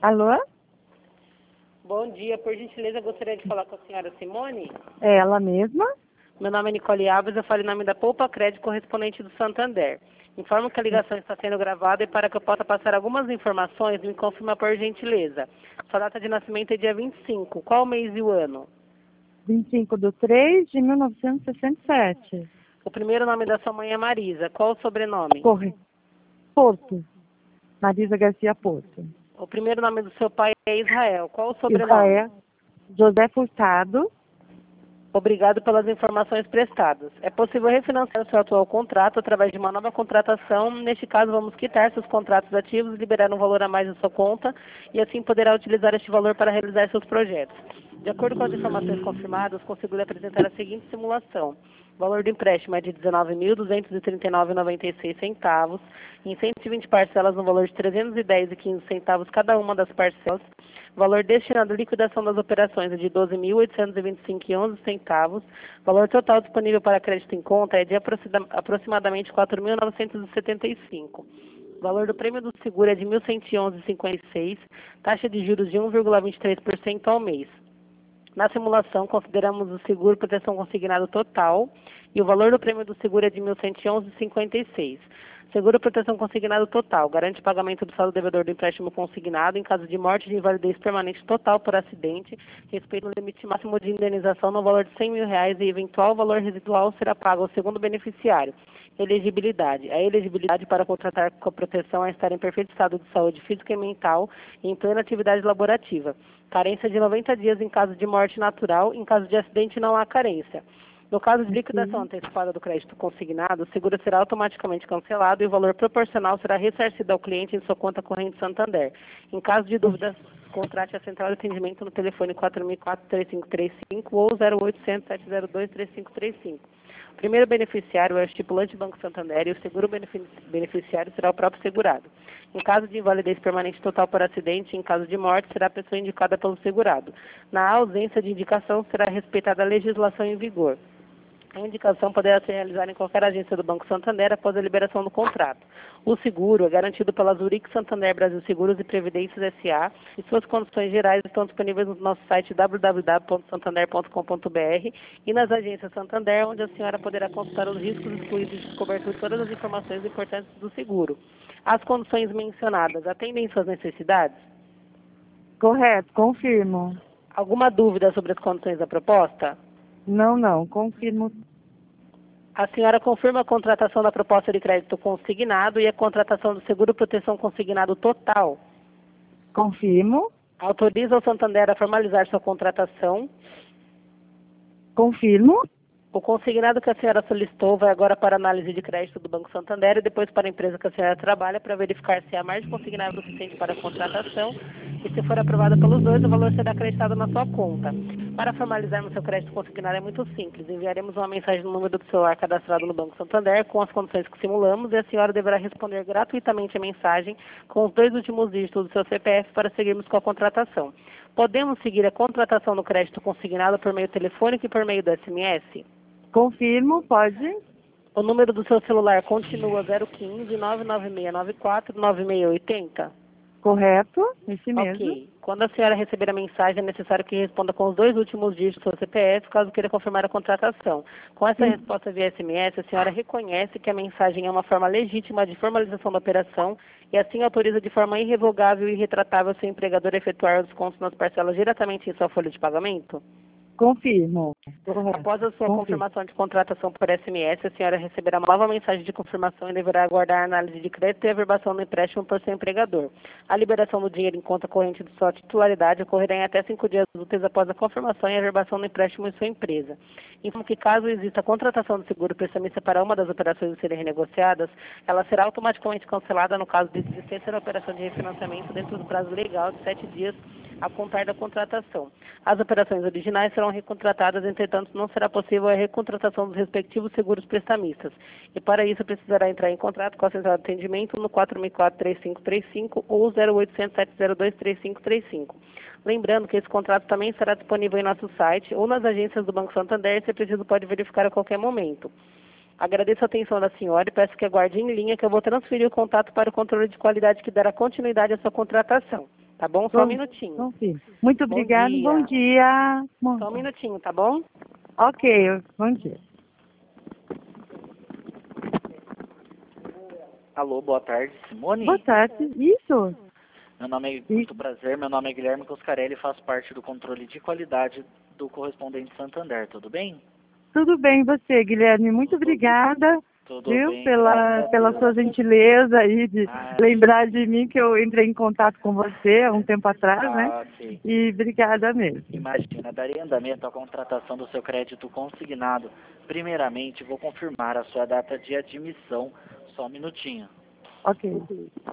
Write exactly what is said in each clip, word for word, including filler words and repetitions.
Alô? Bom dia, por gentileza, gostaria de falar com a senhora Simone. É ela mesma? Meu nome é Nicole Alves, eu falo em nome da Poupa Crédito, correspondente do Santander. Informo que a ligação está sendo gravada e para que eu possa passar algumas informações, me confirma por gentileza. Sua data de nascimento é dia vinte e cinco, qual o mês e o ano? vinte e cinco de três de mil novecentos e sessenta e sete. O primeiro nome da sua mãe é Marisa, qual o sobrenome? Corre. Porto. Marisa Garcia Porto. O primeiro nome do seu pai é Israel, qual o sobrenome? Israel. José Furtado. Obrigado pelas informações prestadas. É possível refinanciar o seu atual contrato através de uma nova contratação. Neste caso, vamos quitar seus contratos ativos, liberar um valor a mais na sua conta e assim poderá utilizar este valor para realizar seus projetos. De acordo com as informações confirmadas, consigo lhe apresentar a seguinte simulação. O valor do empréstimo é de dezenove mil duzentos e trinta e nove reais e noventa e seis centavos, em cento e vinte parcelas no valor de trezentos e dez reais e quinze centavos cada uma das parcelas. O valor destinado à liquidação das operações é de doze mil oitocentos e vinte e cinco reais e onze centavos. O valor total disponível para crédito em conta é de aproximadamente quatro mil novecentos e setenta e cinco reais. O valor do prêmio do seguro é de mil cento e onze reais e cinquenta e seis centavos, taxa de juros de um vírgula vinte e três por cento ao mês. Na simulação, consideramos o seguro proteção consignado total e o valor do prêmio do seguro é de mil cento e onze reais e cinquenta e seis centavos. Seguro proteção consignado total garante o pagamento do saldo devedor do empréstimo consignado em caso de morte de invalidez permanente total por acidente, respeito ao limite máximo de indenização no valor de cem mil reais e eventual valor residual será pago ao segundo beneficiário. Elegibilidade. A elegibilidade para contratar com a proteção é estar em perfeito estado de saúde física e mental e em plena atividade laborativa. Carência de noventa dias em caso de morte natural, em caso de acidente não há carência. No caso de liquidação antecipada do crédito consignado, o seguro será automaticamente cancelado e o valor proporcional será ressarcido ao cliente em sua conta corrente Santander. Em caso de dúvidas, contrate a central de atendimento no telefone quatro mil e quatro, três cinco três cinco ou zero oitocentos, sete zero dois, três cinco três cinco. O primeiro beneficiário é o estipulante Banco Santander e o seguro beneficiário será o próprio segurado. Em caso de invalidez permanente total por acidente, em caso de morte, será a pessoa indicada pelo segurado. Na ausência de indicação, será respeitada a legislação em vigor. A indicação poderá ser realizada em qualquer agência do Banco Santander após a liberação do contrato. O seguro é garantido pela Zurich Santander Brasil Seguros e Previdências S A e suas condições gerais estão disponíveis no nosso site w w w ponto santander ponto com ponto b r e nas agências Santander, onde a senhora poderá consultar os riscos excluídos de cobertura e todas as informações importantes do seguro. As condições mencionadas atendem suas necessidades? Correto, confirmo. Alguma dúvida sobre as condições da proposta? Não, não, confirmo. A senhora confirma a contratação da proposta de crédito consignado e a contratação do seguro proteção consignado total? Confirmo. Autoriza o Santander a formalizar sua contratação? Confirmo. O consignado que a senhora solicitou vai agora para análise de crédito do Banco Santander e depois para a empresa que a senhora trabalha para verificar se há margem consignada suficiente para a contratação e se for aprovada pelos dois, o valor será acreditado na sua conta. Para formalizarmos seu crédito consignado é muito simples. Enviaremos uma mensagem no número do celular cadastrado no Banco Santander com as condições que simulamos e a senhora deverá responder gratuitamente a mensagem com os dois últimos dígitos do seu C P F para seguirmos com a contratação. Podemos seguir a contratação do crédito consignado por meio telefônico e por meio do S M S? Confirmo, pode. O número do seu celular continua zero quinze, nove nove seis nove quatro, nove seis oito zero? Correto, esse mesmo. Ok. Quando a senhora receber a mensagem, é necessário que responda com os dois últimos dígitos do seu C P F, caso queira confirmar a contratação. Com essa Sim. resposta via S M S, a senhora reconhece que a mensagem é uma forma legítima de formalização da operação e assim autoriza de forma irrevogável e irretratável seu empregador a efetuar os descontos nas parcelas diretamente em sua folha de pagamento? Confirmo. Correto. Após a sua Confirmo. confirmação de contratação por S M S, a senhora receberá uma nova mensagem de confirmação e deverá aguardar a análise de crédito e a averbação do empréstimo por seu empregador. A liberação do dinheiro em conta corrente de sua titularidade ocorrerá em até cinco dias úteis após a confirmação e a averbação do empréstimo em sua empresa. Informo que caso exista a contratação do seguro prestamista para uma das operações a serem renegociadas, ela será automaticamente cancelada no caso de existência da operação de refinanciamento dentro do prazo legal de sete dias a contar da contratação. As operações originais serão recontratadas, entretanto, não será possível a recontratação dos respectivos seguros prestamistas. E para isso, precisará entrar em contato com a central de atendimento no quatro mil e quatro, três cinco três cinco ou zero oitocentos, sete zero dois, três cinco três cinco. Lembrando que esse contrato também estará disponível em nosso site ou nas agências do Banco Santander, se preciso pode verificar a qualquer momento. Agradeço a atenção da senhora e peço que aguarde em linha que eu vou transferir o contato para o controle de qualidade que dará continuidade à sua contratação. tá bom? Só um minutinho. Confirmo. Muito Bom obrigada, dia. bom dia. Bom, Só um minutinho, tá bom? ok, bom dia. Alô, boa tarde, Simone? Boa tarde. Isso? Meu nome é muito prazer, meu nome é Guilherme Coscarelli e faço parte do controle de qualidade do correspondente Santander, tudo bem? Tudo bem, você, Guilherme? Muito obrigada, Tudo viu, bem, pela, graças a pela Deus. sua gentileza aí de Ah, lembrar de mim que eu entrei em contato com você há um tempo atrás, né? ah, ok. E obrigada mesmo. Imagina, daria andamento à contratação do seu crédito consignado. Primeiramente, vou confirmar a sua data de admissão, só um minutinho. Ok.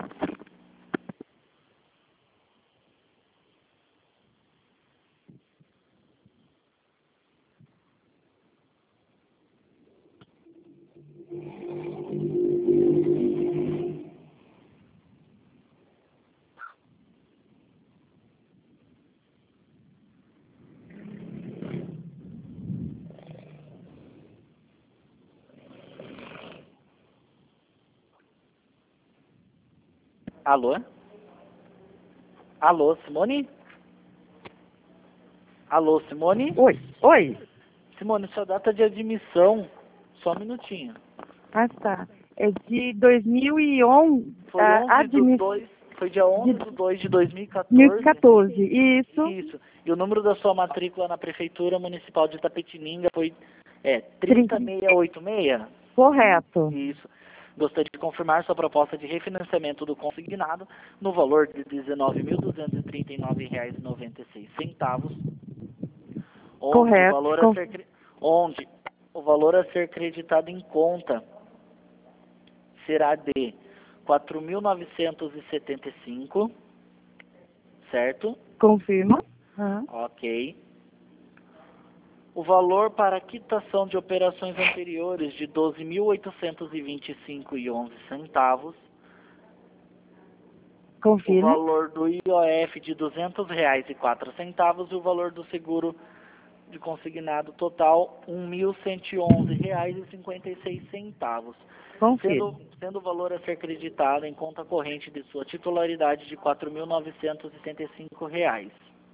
Alô? Alô, Simone? Alô, Simone? Oi, oi. Simone, sua data de admissão, só um minutinho. Ah, tá. É de dois mil e onze, Foi ah, onze do admi- dois, foi dia onze de dois de dois mil e dois mil e quatorze. quatorze. Isso. Isso. E o número da sua matrícula na Prefeitura Municipal de Itapetininga foi é, trinta mil seiscentos e oitenta e seis? Correto. Isso. Gostaria de confirmar sua proposta de refinanciamento do consignado no valor de dezenove mil duzentos e trinta e nove reais e noventa e seis centavos, onde o Correto. valor a Com- ser cre- onde o valor a ser creditado em conta será de quatro mil novecentos e setenta e cinco, certo? Confirma. Ah, Ok. O valor para quitação de operações anteriores de doze mil oitocentos e vinte e cinco reais e onze centavos. O confirma. valor do I O F de duzentos reais e quatro centavos e o valor do seguro de consignado total um mil cento e onze reais e cinquenta e seis centavos. Confirma. Sendo, sendo o valor a ser creditado em conta corrente de sua titularidade de quatro mil novecentos e setenta e cinco reais.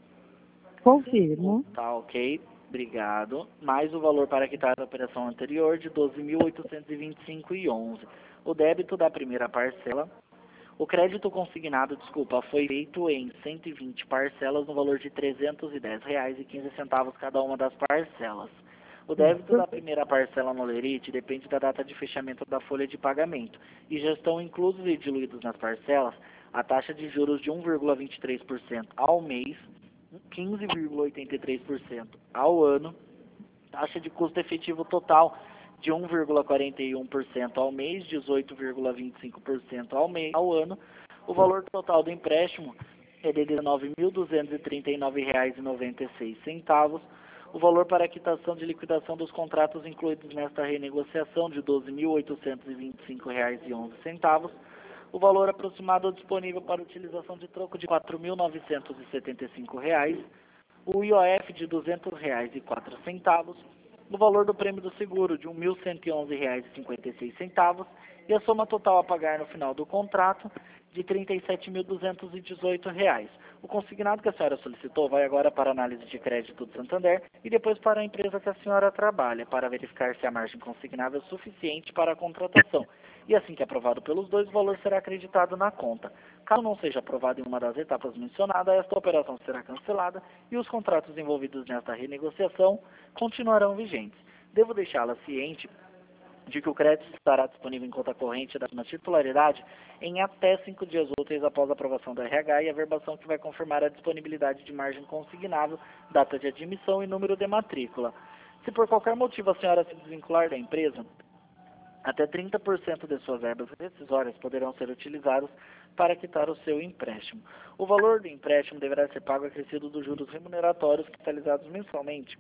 Confirmo. Tá, ok. Obrigado. Mais o valor para quitar a operação anterior de doze mil oitocentos e vinte e cinco reais e onze centavos. O débito da primeira parcela. O crédito consignado, desculpa, foi feito em cento e vinte parcelas no valor de trezentos e dez reais e quinze centavos cada uma das parcelas. O débito da primeira parcela no Lerite depende da data de fechamento da folha de pagamento e já estão inclusos e diluídos nas parcelas a taxa de juros de um vírgula vinte e três por cento ao mês, quinze vírgula oitenta e três por cento ao ano, taxa de custo efetivo total de um vírgula quarenta e um por cento ao mês, dezoito vírgula vinte e cinco por cento ao mês, ao ano. O valor total do empréstimo é de dezenove mil duzentos e trinta e nove reais e noventa e seis centavos. O valor para a quitação de liquidação dos contratos incluídos nesta renegociação de doze mil oitocentos e vinte e cinco reais e onze centavos. O valor aproximado disponível para utilização de troco de quatro mil novecentos e setenta e cinco reais. O I O F de duzentos reais e quatro centavos. O valor do prêmio do seguro de mil cento e onze reais e cinquenta e seis centavos e a soma total a pagar no final do contrato de trinta e sete mil duzentos e dezoito reais. O consignado que a senhora solicitou vai agora para a análise de crédito do Santander e depois para a empresa que a senhora trabalha, para verificar se a margem consignável é suficiente para a contratação. E assim que aprovado pelos dois, o valor será acreditado na conta. Caso não seja aprovado em uma das etapas mencionadas, esta operação será cancelada e os contratos envolvidos nesta renegociação continuarão vigentes. Devo deixá-la ciente de que o crédito estará disponível em conta corrente da mesma titularidade em até cinco dias úteis após a aprovação do R H e a verbação que vai confirmar a disponibilidade de margem consignável, data de admissão e número de matrícula. Se por qualquer motivo a senhora se desvincular da empresa, até trinta por cento de suas verbas rescisórias poderão ser utilizadas para quitar o seu empréstimo. O valor do empréstimo deverá ser pago acrescido dos juros remuneratórios capitalizados mensalmente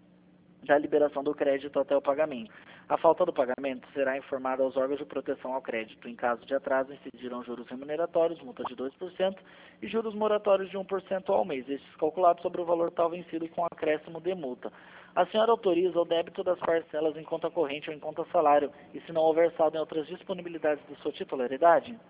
da liberação do crédito até o pagamento. A falta do pagamento será informada aos órgãos de proteção ao crédito. Em caso de atraso, incidirão juros remuneratórios, multa de dois por cento e juros moratórios de um por cento ao mês, estes calculados sobre o valor total vencido com acréscimo de multa. A senhora autoriza o débito das parcelas em conta corrente ou em conta salário e se não houver saldo em outras disponibilidades de sua titularidade?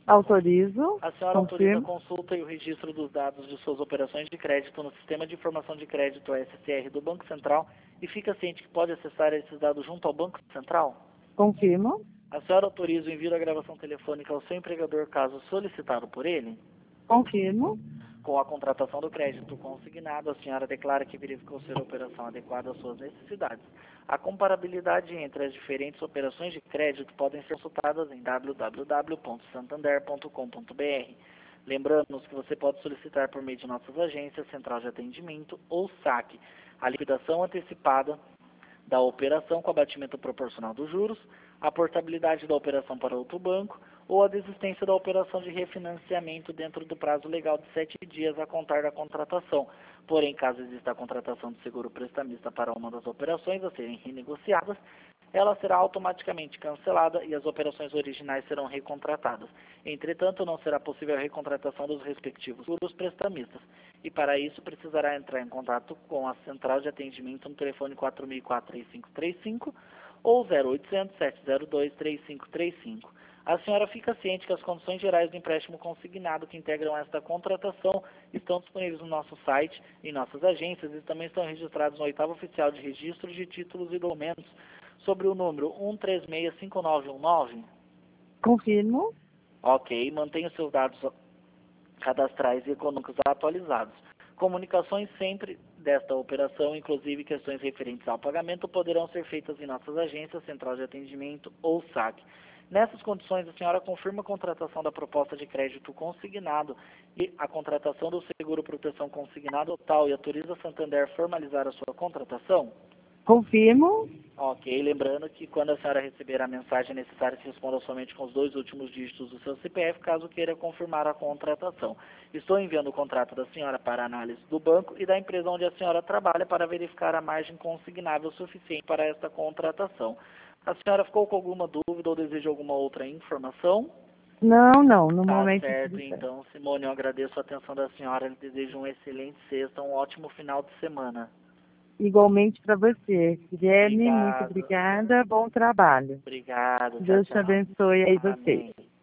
Autorizo. A senhora autoriza a Confirmo. consulta e o registro dos dados de suas operações de crédito no Sistema de Informação de Crédito S C R do Banco Central e fica ciente que pode acessar esses dados junto ao Banco Central? Confirmo. A senhora autoriza o envio da gravação telefônica ao seu empregador caso solicitado por ele? Confirmo. Com a contratação do crédito consignado, a senhora declara que verificou ser a operação adequada às suas necessidades. A comparabilidade entre as diferentes operações de crédito podem ser consultadas em w w w ponto santander ponto com ponto b r. Lembrando-nos que você pode solicitar por meio de nossas agências, central de atendimento ou saque, a liquidação antecipada da operação com abatimento proporcional dos juros, a portabilidade da operação para outro banco ou a desistência da operação de refinanciamento dentro do prazo legal de sete dias a contar da contratação. Porém, caso exista a contratação de seguro prestamista para uma das operações a serem renegociadas, ela será automaticamente cancelada e as operações originais serão recontratadas. Entretanto, não será possível a recontratação dos respectivos seguros prestamistas e, para isso, precisará entrar em contato com a central de atendimento no telefone quatro mil e quatro, três cinco três cinco ou zero oitocentos, sete zero dois, três cinco três cinco. A senhora fica ciente que as condições gerais do empréstimo consignado que integram esta contratação estão disponíveis no nosso site, em nossas agências e também estão registrados no oitavo oficial de registro de títulos e documentos sobre o número um três seis cinco nove um nove. Confirmo. Ok, mantenha os seus dados cadastrais e econômicos atualizados. Comunicações sempre desta operação, inclusive questões referentes ao pagamento, poderão ser feitas em nossas agências, central de atendimento ou saque. Nessas condições, a senhora confirma a contratação da proposta de crédito consignado e a contratação do seguro proteção consignado total e autoriza a Santander a formalizar a sua contratação? Confirmo. Ok, lembrando que quando a senhora receber a mensagem, é necessário que responda somente com os dois últimos dígitos do seu C P F, caso queira confirmar a contratação. Estou enviando o contrato da senhora para análise do banco e da empresa onde a senhora trabalha para verificar a margem consignável suficiente para esta contratação. A senhora ficou com alguma dúvida ou deseja alguma outra informação? Não, não. No Tá momento. certo, tudo certo. então, Simone, eu agradeço a atenção da senhora. Eu desejo um excelente sexta, um ótimo final de semana. Igualmente para você. Guilherme, muito Obrigado. obrigada. Bom trabalho. Obrigado. Tchau, Deus te tchau. abençoe aí você. Amém.